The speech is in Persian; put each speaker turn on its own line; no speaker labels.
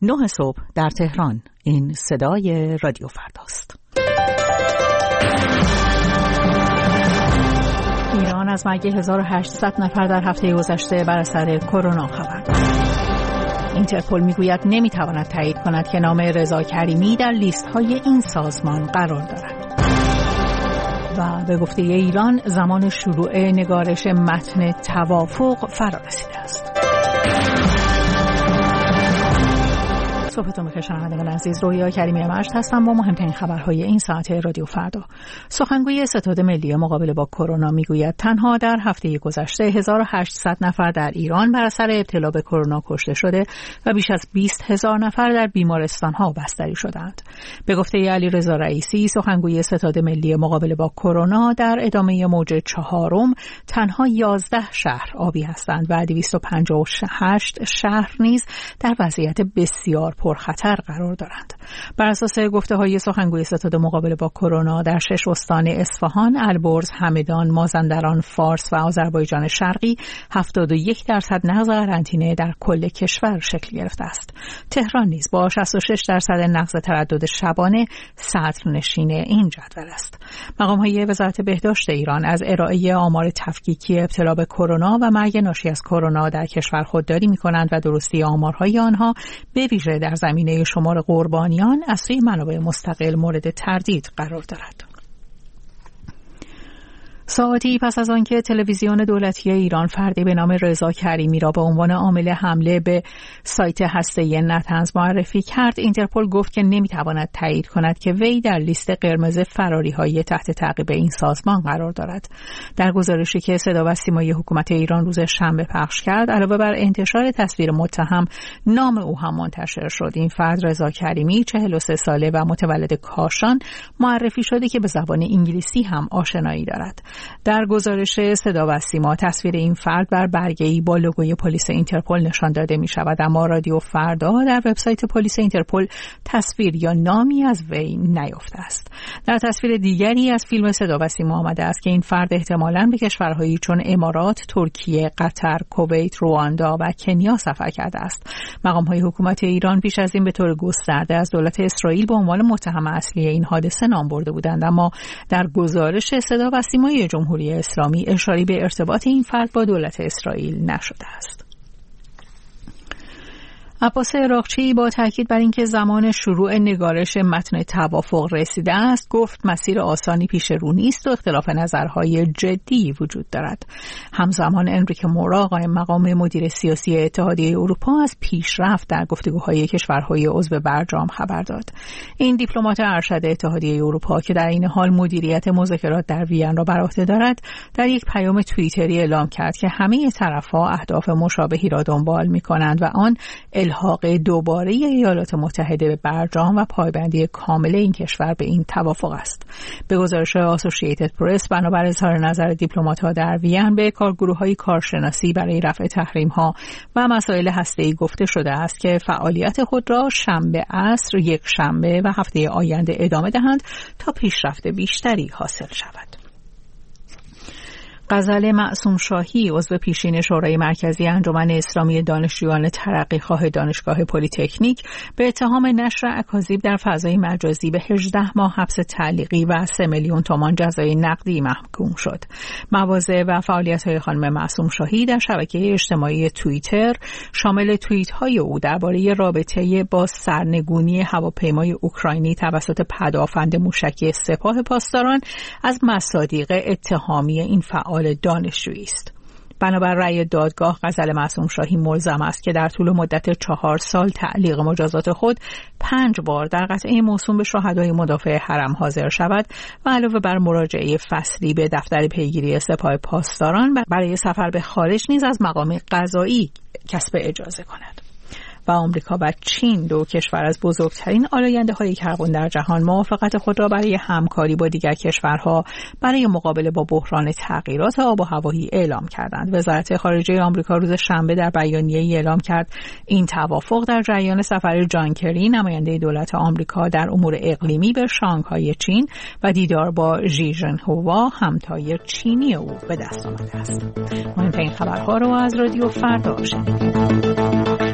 9 صبح در تهران. این صدای رادیو فرداست. ایران از مرگ 1800 نفر در هفته گذشته بر اثر کرونا خبر داد. اینترپل میگوید نمیتواند تایید کند که نام رضا کریمی در لیست‌های این سازمان قرار دارد. و به گفته ایران زمان شروع نگارش متن توافق فرا رسیده است. صبحتون بخیر شنوندگان عزیز، رویا کریمی مجد هستم با مهمترین خبرهای این ساعت رادیو فردا. سخنگوی ستاد ملی مقابله با کرونا میگوید تنها در هفته گذشته 1800 نفر در ایران بر اثر ابتلا به کرونا کشته شده و بیش از 20,000 نفر در بیمارستان‌ها بستری شدند. به گفته علیرضا رئیسی سخنگوی ستاد ملی مقابله با کرونا، در ادامه موج 4 تنها 11 شهر آبی هستند و 258 شهر نیز در وضعیت بسیار پرخطر قرار دارند. بر اساس گفته‌های سخنگوی ستاد مقابله با کرونا، در 6 استان اصفهان، البرز، همدان، مازندران، فارس و آذربایجان شرقی 71% نقض قرنطینه در کل کشور شکل گرفته است. تهران نیز با 66% نقض تردد شبانه صدرنشین این جدول است. مقام‌های وزارت بهداشت ایران از ارائه آمار تفکیکی ابتلا به کرونا و مرگ ناشی از کرونا در کشور خودداری می‌کنند و درستی آمارهای آنها به ویژه در زمینه شمار قربانیان از سوی منابع مستقل مورد تردید قرار دارد. ساعتی پس از آنکه تلویزیون دولتی ایران فردی به نام رضا کریمی را به عنوان عامل حمله به سایت هسته‌ای نتنز معرفی کرد، اینترپل گفت که نمیتواند تایید کند که وی در لیست قرمز فراری‌های تحت تعقیب این سازمان قرار دارد. در گزارشی که صدا و سیمای حکومت ایران روز شنبه پخش کرد، علاوه بر انتشار تصویر متهم، نام او هم منتشر شد. این فرد رضا کریمی 43 ساله و متولد کاشان معرفی شده که به زبان انگلیسی هم آشنایی دارد. در گزارش صدا و سیما تصویر این فرد بر برگه‌ای با لوگوی پلیس اینترپل نشان داده می شود، اما رادیو فردا در وبسایت پلیس اینترپل تصویر یا نامی از وی نیافته است. در تصویر دیگری از فیلم صدا و سیما آمده است که این فرد احتمالاً به کشورهایی چون امارات، ترکیه، قطر، کویت، رواندا و کنیا سفر کرده است. مقام‌های حکومت ایران پیش از این به طور گسترده از دولت اسرائیل به عنوان متهم اصلی این حادثه نام برده بودند، اما در گزارش صدا و سیمای جمهوری اسلامی اشاره به ارتباط این فرد با دولت اسرائیل نشده است. عباس عراقچی با تاکید بر اینکه زمان شروع نگارش متن توافق رسیده است، گفت مسیر آسانی پیش رو نیست و اختلاف نظرهای جدی وجود دارد. همزمان انریکه مورا، قائم مقام مدیر سیاسی اتحادیه اروپا، از پیشرفت در گفتگوهای کشورهای عضو برجام خبر داد. این دیپلمات ارشد اتحادیه اروپا که در این حال مدیریت مذاکرات در وین را بر عهده دارد، در یک پیام توییتری اعلام کرد که همه طرف‌ها اهداف مشابهی را دنبال می‌کنند و آن الحاق دوباره ایالات متحده به برجام و پایبندی کامل این کشور به این توافق است. به گزارش آسوشییتد پرس، بنابر اظهار نظر دیپلمات‌ها در وین، به کارگروه‌های کارشناسی برای رفع تحریم‌ها و مسائل هسته‌ای گفته شده است که فعالیت خود را شنبه عصر، یک شنبه و هفته آینده ادامه دهند تا پیشرفت بیشتری حاصل شود. غزل معصوم شاهی، عضو پیشین شورای مرکزی انجمن اسلامی دانشجویان ترقیخواه دانشگاه پلی‌تکنیک، به اتهام نشر اکاذیب در فضای مجازی به 18 ماه حبس تعلیقی و 3 میلیون تومان جزای نقدی محکوم شد. مواضع و فعالیت‌های خانم معصوم شاهی در شبکه اجتماعی توییتر شامل توییت‌های او درباره رابطه با سرنگونی هواپیمای اوکراینی توسط پدافند موشکی سپاه پاسداران از مصادیق اتهامی این فعال دانشجویی است. بنابر رأی دادگاه، غزل معصوم شاهی ملزم است که در طول مدت 4 سال تعلیق مجازات خود 5 بار در قطعه موسوم به شهدای مدافع حرم حاضر شود و علاوه بر مراجعه فصلی به دفتر پیگیری سپاه پاسداران برای سفر به خارج نیز از مقام قضایی کسب اجازه کند. و آمریکا و چین، دو کشور از بزرگترین آلاینده‌های کربن در جهان، موافقت خود را برای همکاری با دیگر کشورها برای مقابله با بحران تغییرات آب و هوایی اعلام کردند. وزارت خارجه آمریکا روز شنبه در بیانیه‌ای اعلام کرد این توافق در جریان سفر جان کری، نماینده دولت آمریکا در امور اقلیمی، به شانگهای چین و دیدار با ژی ژن‌هوا، همتای چینی او، به دست آمده است. مهمترین خبرها را از رادیو فردا شنیدید.